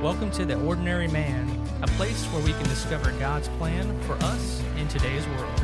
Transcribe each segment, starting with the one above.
Welcome to The Ordinary Man, a place where we can discover God's plan for us in today's world.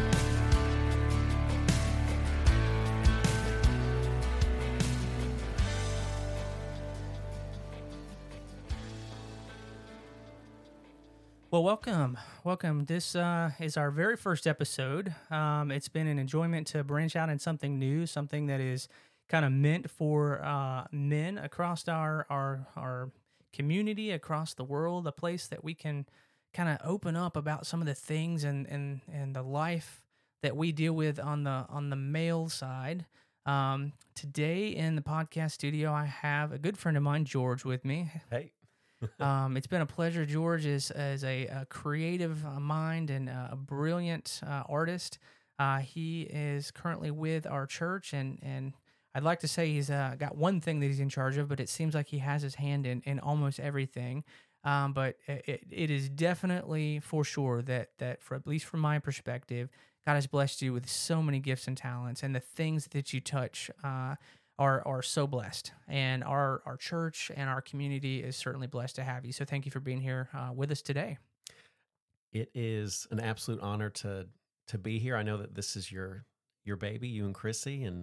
Well, welcome. This is our very first episode. It's been an enjoyment to branch out in something new, something that is kind of meant for men across our community, across the world, a place that we can kind of open up about some of the things and the life that we deal with on the male side. Today in the podcast studio, I have a good friend of mine, George, with me. Hey. It's been a pleasure. George is a creative mind and a brilliant artist. He is currently with our church, and I'd like to say he's got one thing that he's in charge of, but it seems like he has his hand in almost everything. But it is definitely for sure that for at least from my perspective, God has blessed you with so many gifts and talents, and the things that you touch are so blessed. And our church and our community is certainly blessed to have you. So thank you for being here with us today. It is an absolute honor to be here. I know that this is your baby, you and Chrissy, and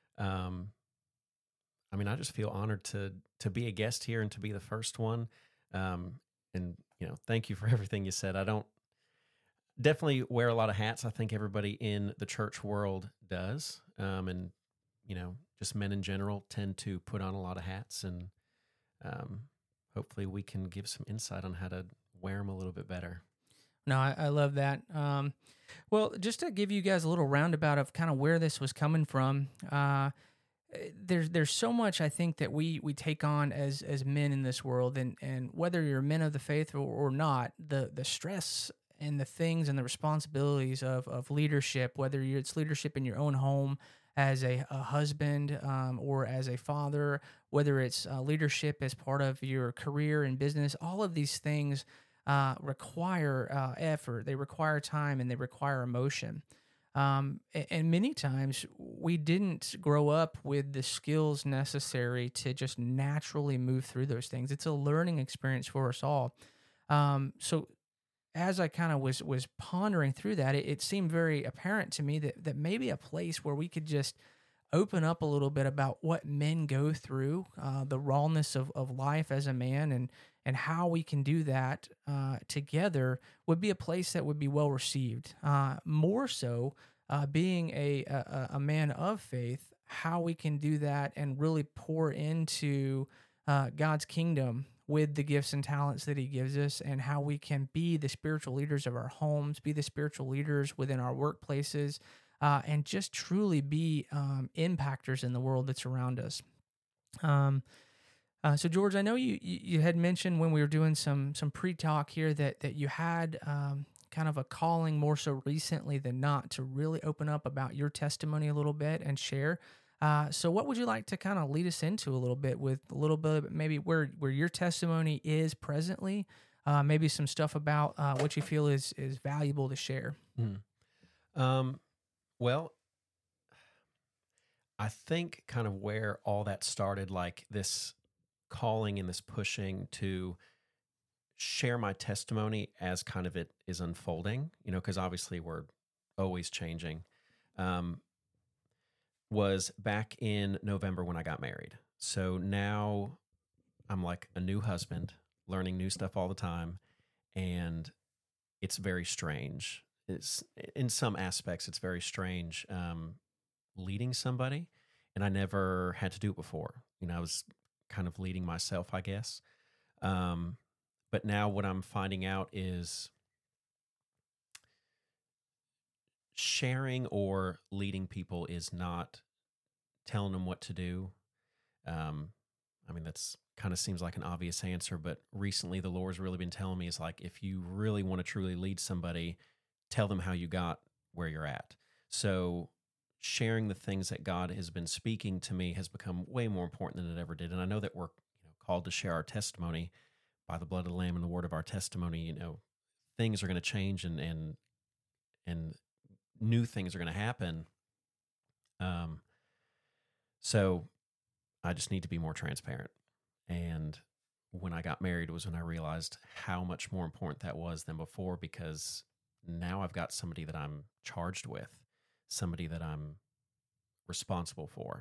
I just feel honored to be a guest here and to be the first one. And thank you for everything you said. I don't definitely wear a lot of hats. I think everybody in the church world does. And just men in general tend to put on a lot of hats, and hopefully we can give some insight on how to wear them a little bit better. No, I love that. Well, just to give you guys a little roundabout of kind of where this was coming from, there's so much I think that we take on as men in this world, and whether you're men of the faith or not, the stress and the things and the responsibilities of leadership, whether it's leadership in your own home as a husband or as a father, whether it's leadership as part of your career and business, all of these things require effort, they require time, and they require emotion. And many times we didn't grow up with the skills necessary to just naturally move through those things. It's a learning experience for us all. So as I kind of was pondering through that, it seemed very apparent to me that maybe a place where we could just open up a little bit about what men go through, the rawness of life as a man, and how we can do that together would be a place that would be well received. More so, being a man of faith, how we can do that and really pour into God's kingdom with the gifts and talents that he gives us, and how we can be the spiritual leaders of our homes, be the spiritual leaders within our workplaces, and just truly be impactors in the world that's around us. So George, I know you had mentioned when we were doing some pre-talk here that you had kind of a calling more so recently than not to really open up about your testimony a little bit and share. So what would you like to kind of lead us into a little bit with a little bit maybe where your testimony is presently, maybe some stuff about what you feel is valuable to share? Well, I think kind of where all that started, like this calling and this pushing to share my testimony as kind of it is unfolding, because obviously we're always changing, was back in November when I got married. So now I'm like a new husband, learning new stuff all the time, and it's very strange. It's, in some aspects, it's very strange leading somebody, and I never had to do it before. I was kind of leading myself, I guess. But now what I'm finding out is sharing or leading people is not telling them what to do. That's kind of seems like an obvious answer, but recently the Lord's really been telling me, is like, if you really want to truly lead somebody, tell them how you got where you're at. So sharing the things that God has been speaking to me has become way more important than it ever did. And I know that we're called to share our testimony by the blood of the Lamb and the word of our testimony. Things are going to change and new things are going to happen. So I just need to be more transparent. And when I got married was when I realized how much more important that was than before, because now I've got somebody that I'm charged with, somebody that I'm responsible for.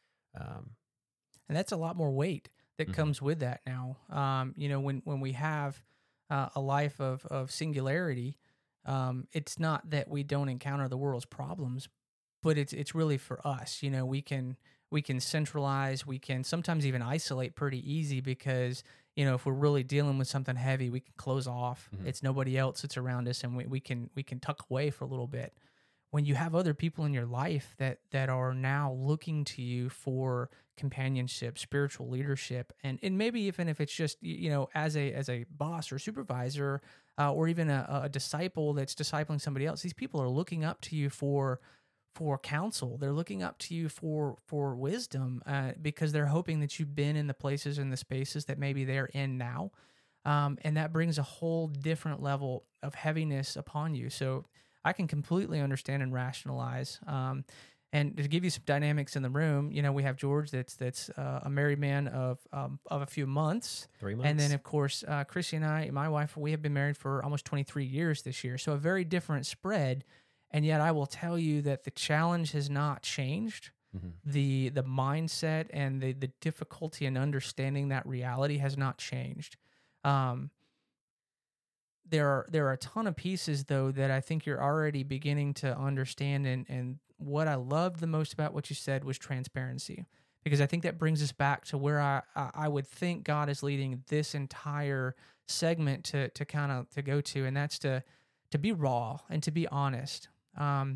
And that's a lot more weight that Mhm. comes with that now. When we have a life of singularity, it's not that we don't encounter the world's problems, but it's really for us. We can centralize, we can sometimes even isolate pretty easy because if we're really dealing with something heavy, we can close off. Mhm. It's nobody else that's around us, and we can tuck away for a little bit. When you have other people in your life that are now looking to you for companionship, spiritual leadership, and maybe even if it's just as a boss or supervisor, or even a disciple that's discipling somebody else, these people are looking up to you for counsel. They're looking up to you for wisdom, because they're hoping that you've been in the places and the spaces that maybe they're in now, and that brings a whole different level of heaviness upon you. So I can completely understand and rationalize. And to give you some dynamics in the room, we have George that's a married man of a few months. 3 And then, months. of course, Chrissy and I, my wife, we have been married for almost 23 years this year. So a very different spread. And yet I will tell you that the challenge has not changed. Mhm. The mindset and the difficulty in understanding that reality has not changed. Um, there are a ton of pieces though that I think you're already beginning to understand, and what I loved the most about what you said was transparency, because I think that brings us back to where I would think God is leading this entire segment to kind of to go to, and that's to be raw and to be honest. um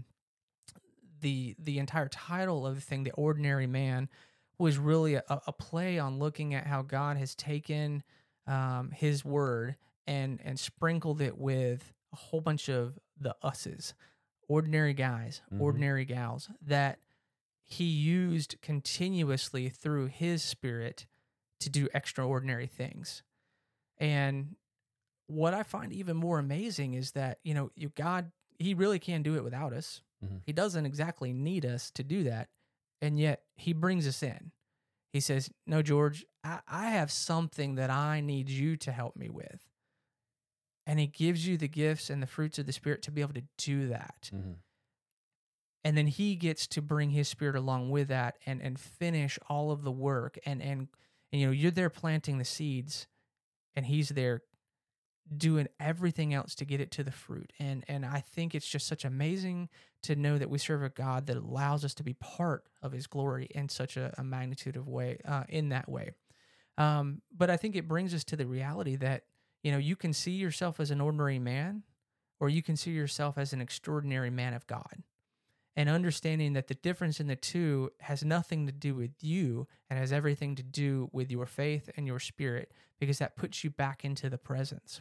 the entire title of the thing, The Ordinary Man, was really a play on looking at how God has taken his word and sprinkled it with a whole bunch of the us's, ordinary guys, Mhm. ordinary gals, that he used continuously through his spirit to do extraordinary things. And what I find even more amazing is that, God, he really can do it without us. Mhm. He doesn't exactly need us to do that. And yet he brings us in. He says, "No, George, I have something that I need you to help me with." And he gives you the gifts and the fruits of the Spirit to be able to do that. Mhm. And then he gets to bring his Spirit along with that and finish all of the work. And you're there planting the seeds, and he's there doing everything else to get it to the fruit. And I think it's just such amazing to know that we serve a God that allows us to be part of his glory in such a magnitude of way, in that way. But I think it brings us to the reality that, you can see yourself as an ordinary man, or you can see yourself as an extraordinary man of God. And understanding that the difference in the two has nothing to do with you and has everything to do with your faith and your spirit, because that puts you back into the presence.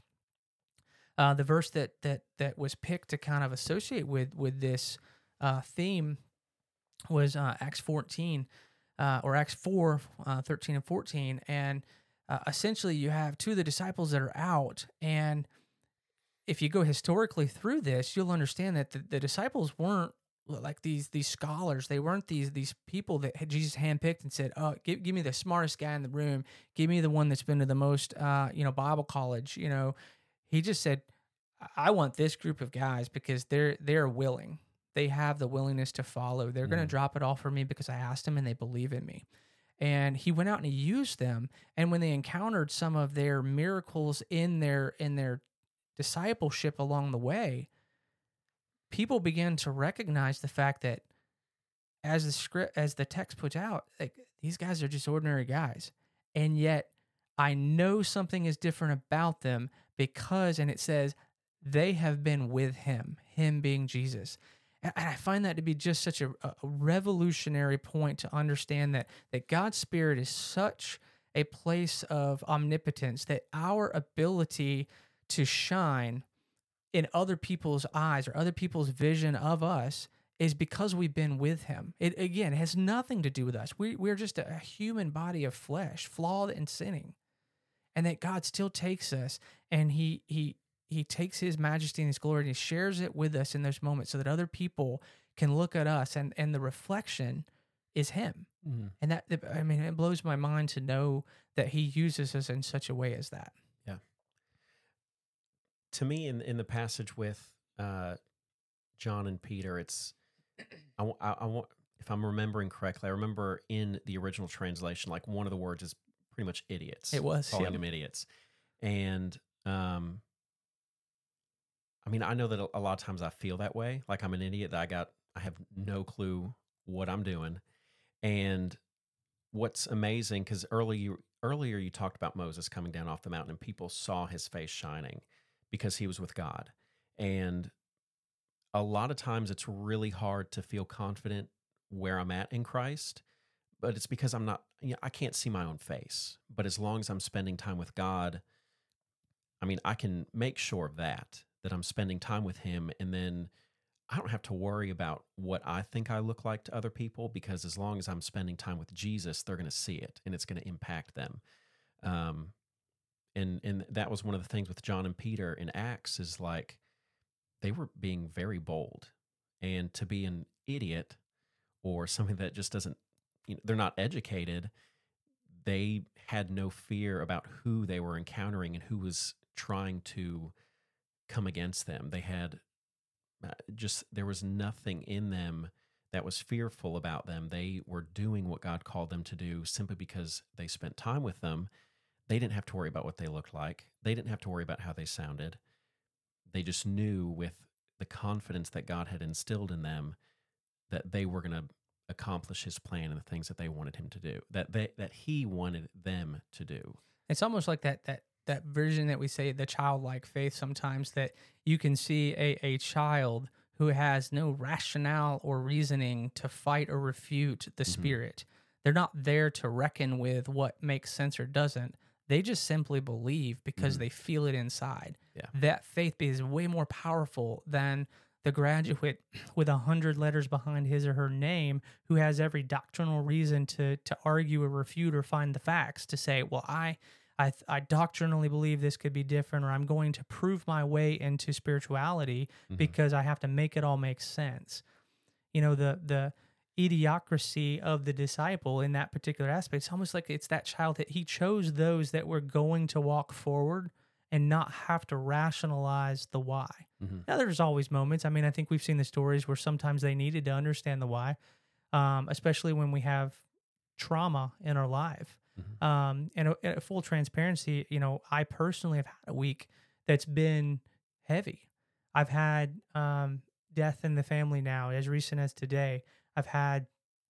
The verse that was picked to kind of associate with this theme was Acts 14, or Acts 4, 13 and 14. And essentially, you have two of the disciples that are out. And if you go historically through this, you'll understand that the disciples weren't like these scholars. They weren't these people that Jesus handpicked and said, "Oh, give me the smartest guy in the room. Give me the one that's been to the most, Bible college." He just said, "I want this group of guys because they're willing. They have the willingness to follow. They're going to Mhm. drop it all for me because I asked them and they believe in me." And he went out and he used them. And when they encountered some of their miracles in their discipleship along the way, people began to recognize the fact that, as the text puts out, like, these guys are just ordinary guys. And yet I know something is different about them because, and it says, they have been with him being Jesus. And I find that to be just such a revolutionary point to understand that God's Spirit is such a place of omnipotence that our ability to shine in other people's eyes or other people's vision of us is because we've been with him. It, again, has nothing to do with us. We're just a human body of flesh, flawed and sinning. And that God still takes us, and he takes his majesty and his glory and he shares it with us in those moments so that other people can look at us, and the reflection is him. Mhm. And I mean, it blows my mind to know that he uses us in such a way as that. Yeah. To me, in the passage with John and Peter, it's I want, if I'm remembering correctly, I remember in the original translation, like one of the words is pretty much idiots. It was, calling yep. them idiots, and I mean, I know that a lot of times I feel that way, like I'm an idiot, that I have no clue what I'm doing. And what's amazing, because earlier you talked about Moses coming down off the mountain and people saw his face shining because he was with God. And a lot of times it's really hard to feel confident where I'm at in Christ, but it's because I'm not, I can't see my own face. But as long as I'm spending time with God, I mean, I can make sure of that I'm spending time with him, and then I don't have to worry about what I think I look like to other people, because as long as I'm spending time with Jesus, they're going to see it and it's going to impact them. And that was one of the things with John and Peter in Acts, is like they were being very bold, and to be an idiot or something that just doesn't, they're not educated. They had no fear about who they were encountering and who was trying to come against them. They had there was nothing in them that was fearful about them. They were doing what God called them to do simply because they spent time with them. They didn't have to worry about what they looked like. They didn't have to worry about how they sounded. They just knew, with the confidence that God had instilled in them, that they were going to accomplish his plan and the things that they wanted him to do, that he wanted them to do. It's almost like that version that we say, the childlike faith sometimes, that you can see a child who has no rationale or reasoning to fight or refute the Spirit. They're not there to reckon with what makes sense or doesn't. They just simply believe because they feel it inside. Yeah. That faith is way more powerful than the graduate with 100 letters behind his or her name who has every doctrinal reason to argue or refute or find the facts to say, well, I doctrinally believe this could be different, or I'm going to prove my way into spirituality because I have to make it all make sense. The idiocracy of the disciple in that particular aspect, it's almost like it's that child that he chose those that were going to walk forward and not have to rationalize the why. Now, there's always moments. I mean, I think we've seen the stories where sometimes they needed to understand the why, especially when we have trauma in our life. And a full transparency, I personally have had a week that's been heavy. I've had death in the family now, as recent as today. I've had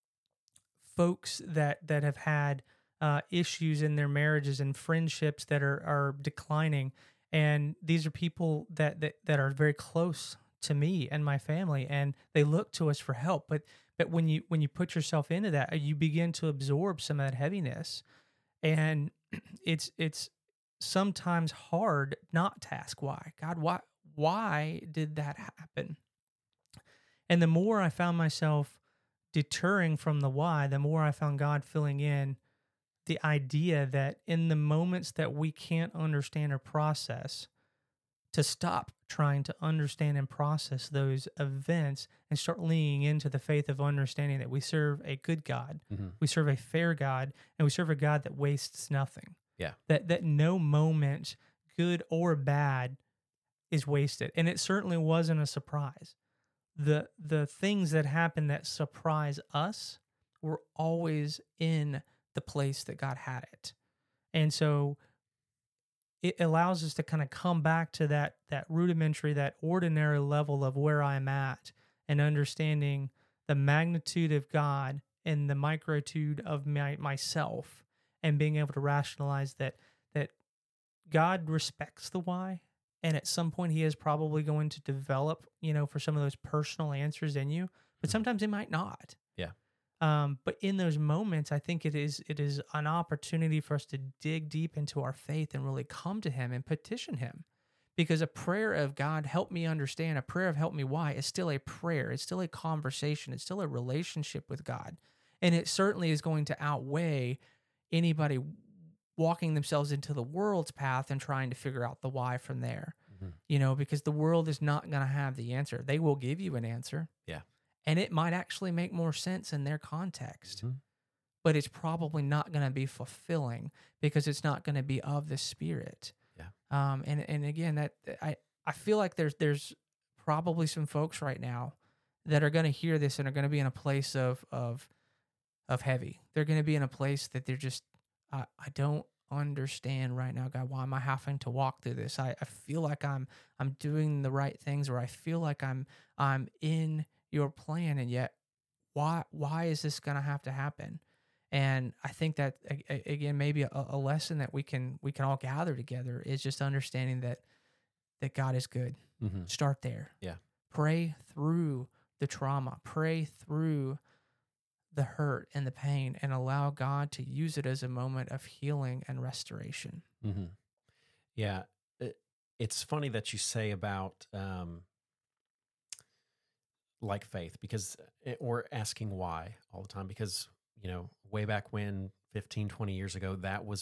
folks that have had issues in their marriages and friendships that are declining, and these are people that are very close to me and my family, and they look to us for help. But when you put yourself into that, you begin to absorb some of that heaviness, and it's sometimes hard not to ask why. God, why did that happen? And the more I found myself deterring from the why, the more I found God filling in the idea that in the moments that we can't understand or process, to stop trying to understand and process those events and start leaning into the faith of understanding that we serve a good God, we serve a fair God, and we serve a God that wastes nothing. Yeah. That no moment, good or bad, is wasted. And it certainly wasn't a surprise. The things that happen that surprise us were always in the place that God had it. And so it allows us to kind of come back to that rudimentary, that ordinary level of where I'm at, and understanding the magnitude of God and the microtude of myself, and being able to rationalize that God respects the why. And at some point he is probably going to develop, for some of those personal answers in you, but sometimes he might not. Yeah. But in those moments, I think it is an opportunity for us to dig deep into our faith and really come to him and petition him. Because a prayer of God, help me understand, a prayer of help me why, is still a prayer. It's still a conversation. It's still a relationship with God. And it certainly is going to outweigh anybody walking themselves into the world's path and trying to figure out the why from there. Because the world is not going to have the answer. They will give you an answer. Yeah. and it might actually make more sense in their context, Mhm. but it's probably not going to be fulfilling because it's not going to be of the Spirit. Yeah. And again, that I feel like there's probably some folks right now that are going to hear this and are going to be in a place of heavy. They're going to be in a place that they're just, I don't understand right now, God. Why am I having to walk through this? I feel like I'm doing the right things, or I feel like I'm in your plan, and yet why is this going to have to happen? And I think that again, maybe a lesson that we can all gather together is just understanding that God is good. Mhm. Start there. Yeah. Pray through the trauma. Pray through the hurt and the pain, and allow God to use it as a moment of healing and restoration. Mhm. Yeah. It's funny that you say about like faith, because or asking why all the time, because way back when, 15, 20 years ago,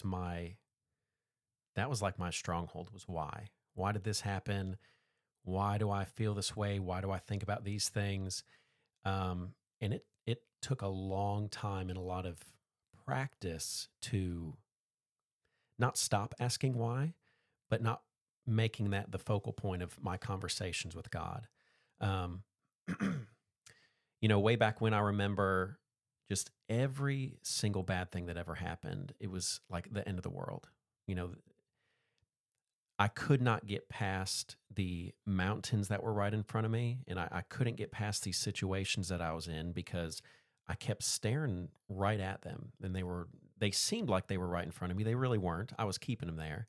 that was like my stronghold, was why did this happen, why do I feel this way, why do I think about these things. And it took a long time and a lot of practice to not stop asking why, but not making that the focal point of my conversations with God. um, way back when, I remember just every single bad thing that ever happened, it was like the end of the world. You know, I could not get past the mountains that were right in front of me, and I couldn't get past these situations that I was in because I kept staring right at them, and they seemed like they were right in front of me. They really weren't. I was keeping them there.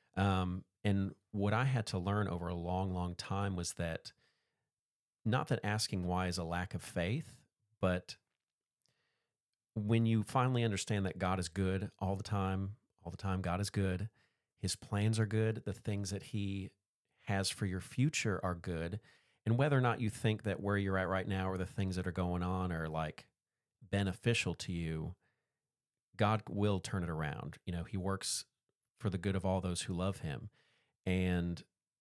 And what I had to learn over a long, long time was that, not that asking why is a lack of faith, but when you finally understand that God is good all the time, God is good. His plans are good. The things that he has for your future are good. And whether or not you think that where you're at right now or the things that are going on are like beneficial to you, God will turn it around. He works for the good of all those who love him. And,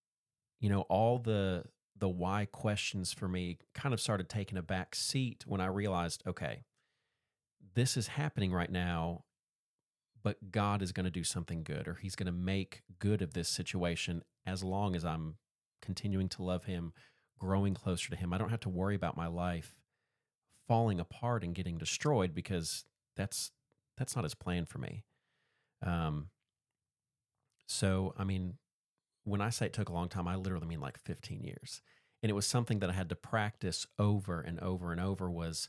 all the why questions for me kind of started taking a back seat when I realized, okay, this is happening right now, but God is going to do something good, or he's going to make good of this situation as long as I'm continuing to love him, growing closer to him. I don't have to worry about my life falling apart and getting destroyed, because that's not his plan for me. Um, so, I mean, when I say it took a long time, I literally mean like 15 years. And it was something that I had to practice over and over and over, was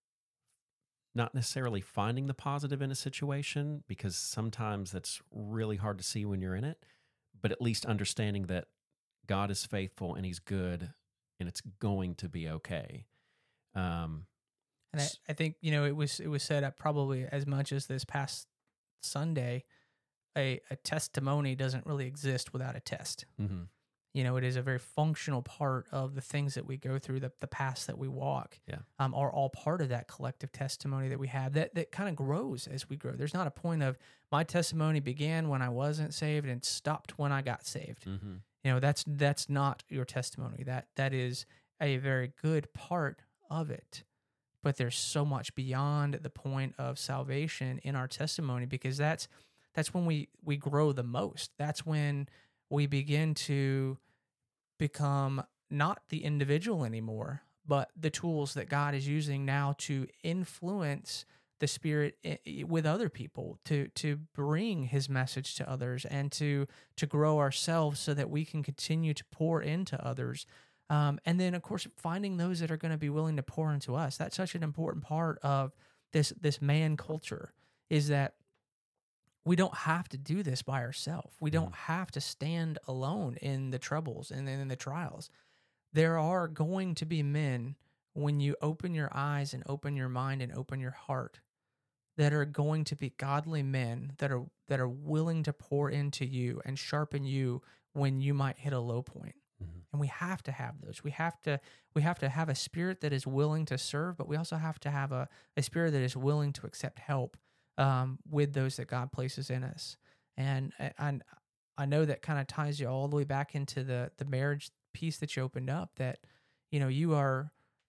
not necessarily finding the positive in a situation, because sometimes that's really hard to see when you're in it, but at least understanding that God is faithful and he's good and it's going to be okay. Um, And I think it was set up probably as much as this past Sunday. A testimony doesn't really exist without a test. mhm. It is a very functional part of the things that we go through, the paths that we walk, Yeah. are all part of that collective testimony that we have that kind of grows as we grow. There's not a point of my testimony began when I wasn't saved and stopped when I got saved. Mm-hmm. That's not your testimony. That is a very good part of it. But there's so much beyond the point of salvation in our testimony, because that's when we grow the most. That's when we begin to become not the individual anymore, but the tools that God is using now to influence the Spirit with other people, to bring his message to others, and to grow ourselves so that we can continue to pour into others. And then, of course, finding those that are going to be willing to pour into us. That's such an important part of this man culture, is that we don't have to do this by ourselves. We don't have to stand alone in the troubles and in the trials. There are going to be men, when you open your eyes and open your mind and open your heart, that are going to be godly men that are willing to pour into you and sharpen you when you might hit a low point. Mm-hmm. And we have to have those. We have to have a spirit that is willing to serve, but we also have to have a spirit that is willing to accept help with those that God places in us. And I know that kind of ties you all the way back into the marriage piece that you opened up, that you are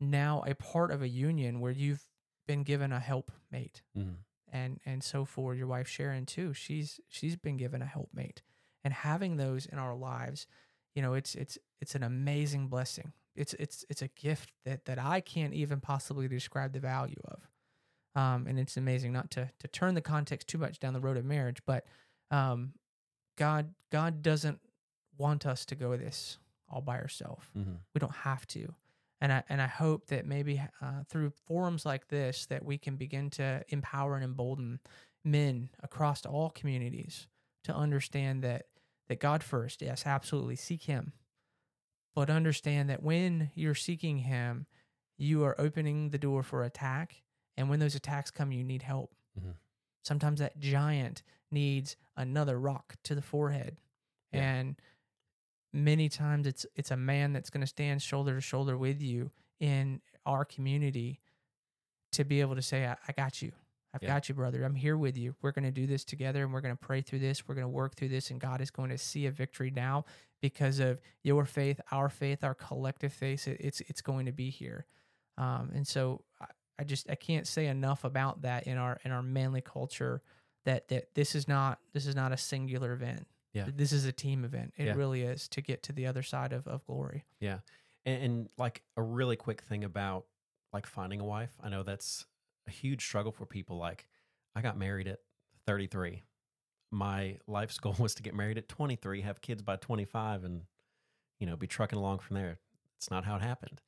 now a part of a union where you've been given a helpmate. Mhm. And so for your wife Sharon too, she's been given a helpmate. And having those in our lives, it's an amazing blessing. It's a gift that I can't even possibly describe the value of. And it's amazing, not to turn the context too much down the road of marriage, but um, God doesn't want us to go this all by ourselves. Mhm. We don't have to. And I hope that maybe through forums like this that we can begin to empower and embolden men across all communities to understand that God first, yes, absolutely seek Him, but understand that when you're seeking Him, you are opening the door for attack, and when those attacks come, you need help. Mhm. Sometimes that giant needs another rock to the forehead, Yeah. and many times it's a man that's going to stand shoulder to shoulder with you in our community to be able to say, I got you. I've Yeah. got you, brother. I'm here with you. We're going to do this together, and we're going to pray through this. We're going to work through this, and God is going to see a victory now because of your faith, our collective faith. It's going to be here. And so I can't say enough about that in our manly culture that this is not a singular event. Yeah. This is a team event. It Yeah. really is, to get to the other side of glory. Yeah. And like a really quick thing about like finding a wife. I know that's a huge struggle for people. Like I got married at 33. My life's goal was to get married at 23, have kids by 25, and, be trucking along from there. It's not how it happened.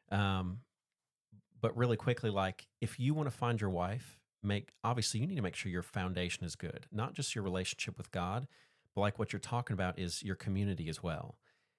But really quickly, like if you want to find your wife, obviously you need to make sure your foundation is good, not just your relationship with God, but like what you're talking about is your community as well.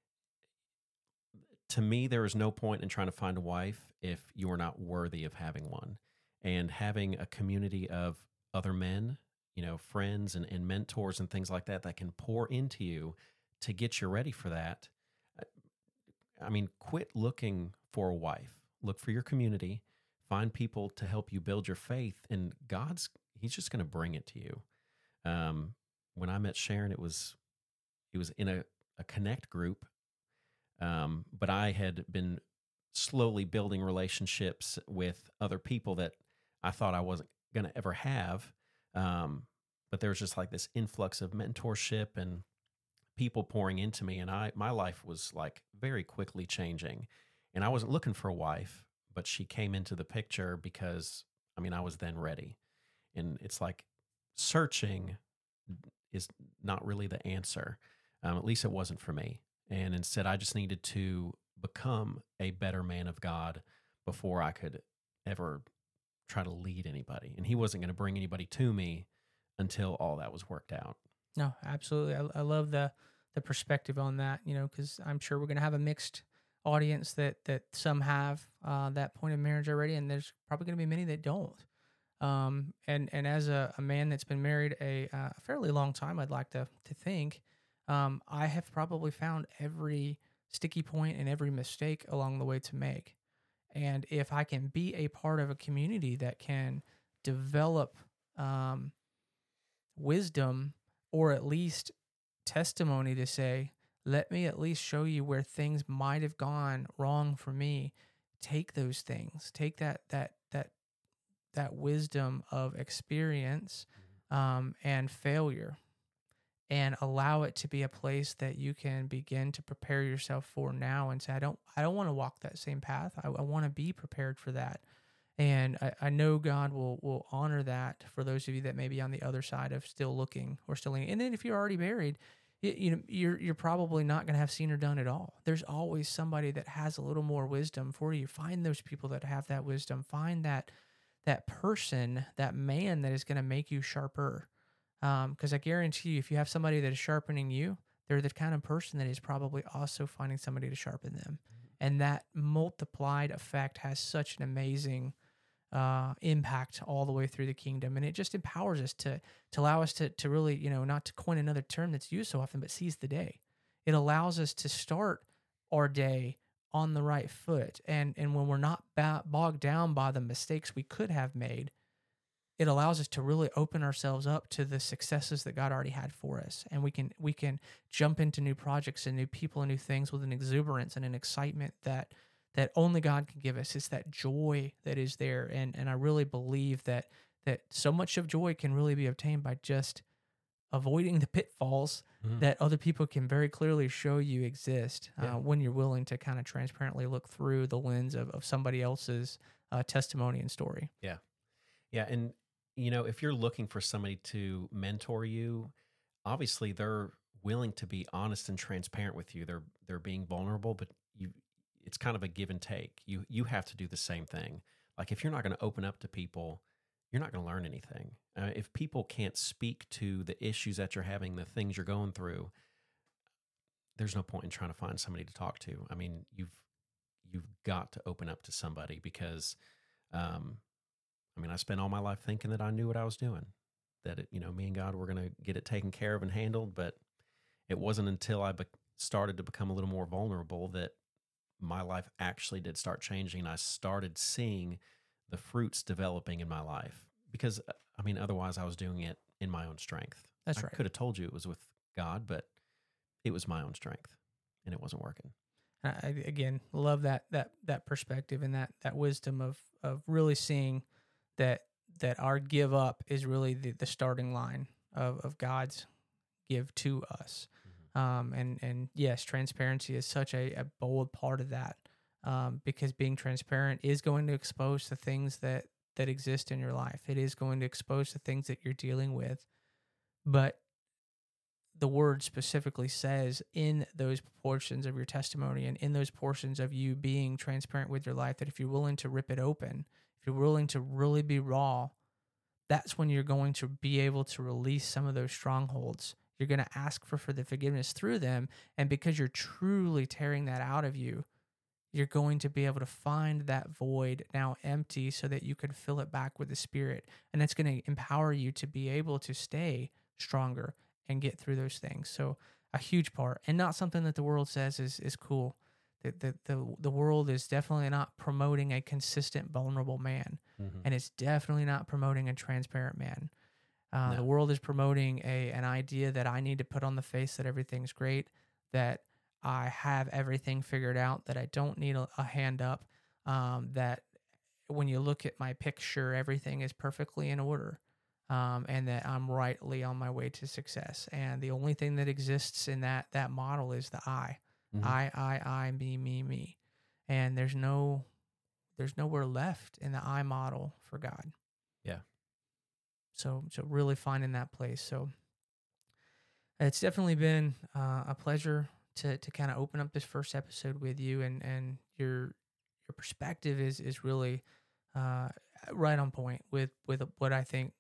To me, there is no point in trying to find a wife if you are not worthy of having one. And having a community of other men, friends and mentors and things like that can pour into you to get you ready for that. I mean, quit looking for a wife. Look for your community. Find people to help you build your faith, and He's just going to bring it to you. When I met Sharon, it was in a connect group, but I had been slowly building relationships with other people that I thought I wasn't going to ever have. But there was just like this influx of mentorship and people pouring into me, and my life was like very quickly changing. And I wasn't looking for a wife, but she came into the picture because I was then ready. And it's like searching is not really the answer. At least it wasn't for me. And instead, I just needed to become a better man of God before I could ever try to lead anybody. And He wasn't going to bring anybody to me until all that was worked out. No, absolutely. I love the perspective on that, because I'm sure we're going to have a mixed audience that some have that point of marriage already, and there's probably going to be many that don't. And as a man that's been married a fairly long time, I'd like to think, I have probably found every sticky point and every mistake along the way to make. And if I can be a part of a community that can develop wisdom, or at least testimony to say, let me at least show you where things might have gone wrong for me. Take those things, take that wisdom of experience and failure, and allow it to be a place that you can begin to prepare yourself for now, and say, I don't want to walk that same path. I want to be prepared for that. And I know God will honor that for those of you that may be on the other side of still looking or still leaning. And then if you're already married, you're probably not going to have seen or done it all. There's always somebody that has a little more wisdom for you. Find those people that have that wisdom. Find that person, that man that is going to make you sharper. Because I guarantee you, if you have somebody that is sharpening you, they're the kind of person that is probably also finding somebody to sharpen them. And that multiplied effect has such an amazing impact all the way through the kingdom. And it just empowers us to allow us to really, not to coin another term that's used so often, but seize the day. It allows us to start our day on the right foot. And when we're not bogged down by the mistakes we could have made, it allows us to really open ourselves up to the successes that God already had for us. And we can jump into new projects and new people and new things with an exuberance and an excitement that that only God can give us. It's that joy that is there. And I really believe that so much of joy can really be obtained by just avoiding the pitfalls that other people can very clearly show you exist when you're willing to kind of transparently look through the lens of somebody else's testimony and story. Yeah. Yeah. And, you know, if you're looking for somebody to mentor you, obviously they're willing to be honest and transparent with you. They're being vulnerable, but it's kind of a give and take. You have to do the same thing. Like if you're not going to open up to people, you're not going to learn anything. If people can't speak to the issues that you're having, the things you're going through, there's no point in trying to find somebody to talk to. I mean, you've got to open up to somebody because, I spent all my life thinking that I knew what I was doing, that me and God were going to get it taken care of and handled. But it wasn't until I started to become a little more vulnerable that my life actually did start changing. And I started seeing the fruits developing in my life, because otherwise I was doing it in my own strength. That's right. I could have told you it was with God, but it was my own strength and it wasn't working. I again love that perspective and that wisdom of really seeing that our give up is really the starting line of God's give to us. And yes, transparency is such a bold part of that. Because being transparent is going to expose the things that exist in your life. It is going to expose the things that you're dealing with. But the word specifically says in those portions of your testimony and in those portions of you being transparent with your life, that if you're willing to rip it open, if you're willing to really be raw, that's when you're going to be able to release some of those strongholds. You're going to ask for the forgiveness through them. And because you're truly tearing that out of you, you're going to be able to find that void now empty so that you can fill it back with the Spirit. And it's going to empower you to be able to stay stronger and get through those things. So a huge part, and not something that the world says is cool. The world is definitely not promoting a consistent, vulnerable man. And it's definitely not promoting a transparent man. No. The world is promoting an idea that I need to put on the face that everything's great, that I have everything figured out, that I don't need a hand up, that when you look at my picture, everything is perfectly in order, and that I'm rightly on my way to success. And the only thing that exists in that model is the I. I, me. And there's nowhere left in the I model for God. Yeah. So really finding that place. So it's definitely been a pleasure to kind of open up this first episode with you, and your perspective is really right on point with what I think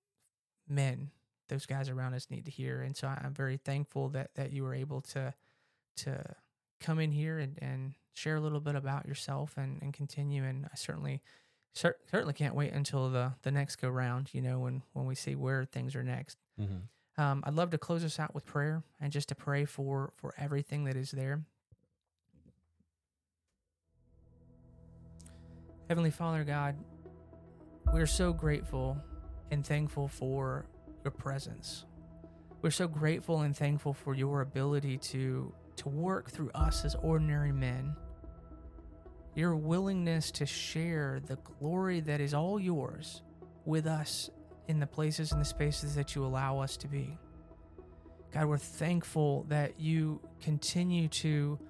those guys around us need to hear. And so I'm very thankful that you were able to come in here and share a little bit about yourself and continue. And I certainly can't wait until the next go round, when we see where things are next. I'd love to close us out with prayer and just to pray for everything that is there. Heavenly Father God, we're so grateful and thankful for your presence. We're so grateful and thankful for your ability to work through us as ordinary men. Your willingness to share the glory that is all yours with us in the places and the spaces that you allow us to be. God, we're thankful that you continue to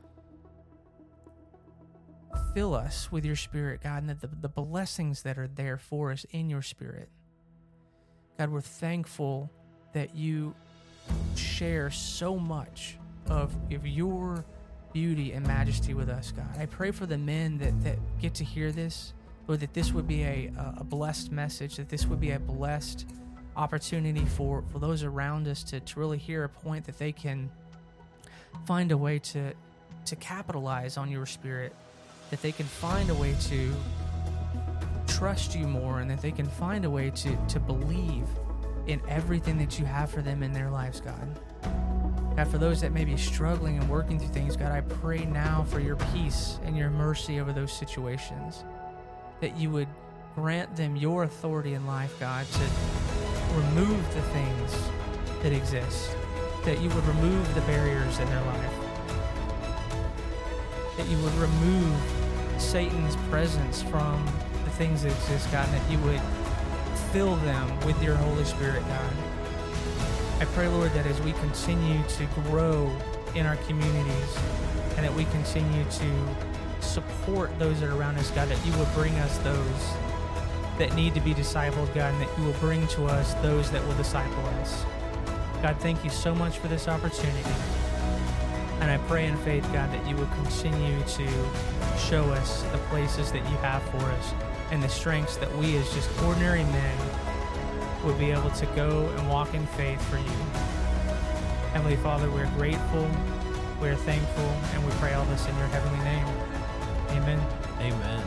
fill us with your Spirit, God, and that the blessings that are there for us in your Spirit. God, we're thankful that you share so much of your beauty and majesty with us, God. I pray for the men that get to hear this, Lord, that this would be a blessed message, that this would be a blessed opportunity for those around us to really hear a point that they can find a way to capitalize on your Spirit, that they can find a way to trust you more, and that they can find a way to believe in everything that you have for them in their lives, God. God, for those that may be struggling and working through things, God, I pray now for your peace and your mercy over those situations, that you would grant them your authority in life, God, to remove the things that exist, that you would remove the barriers in their life, that you would remove Satan's presence from the things that exist, God, and that you would fill them with your Holy Spirit, God. I pray, Lord, that as we continue to grow in our communities and that we continue to support those that are around us, God, that you will bring us those that need to be discipled, God, and that you will bring to us those that will disciple us. God, thank you so much for this opportunity. And I pray in faith, God, that you will continue to show us the places that you have for us and the strengths that we as just ordinary men would be able to go and walk in faith for you. Heavenly Father, we're grateful, we're thankful, and we pray all this in your heavenly name. Amen. Amen.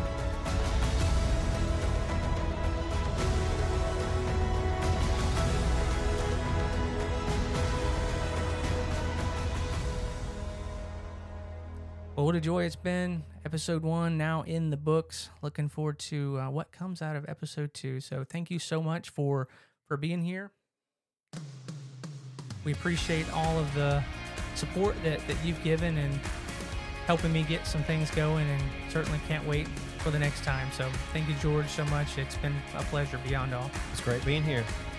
Well, what a joy it's been. Episode 1 now in the books. Looking forward to what comes out of episode 2. So thank you so much for being here. We appreciate all of the support that you've given and helping me get some things going, and certainly can't wait for the next time. So thank you, George, so much. It's been a pleasure beyond all. It's great being here.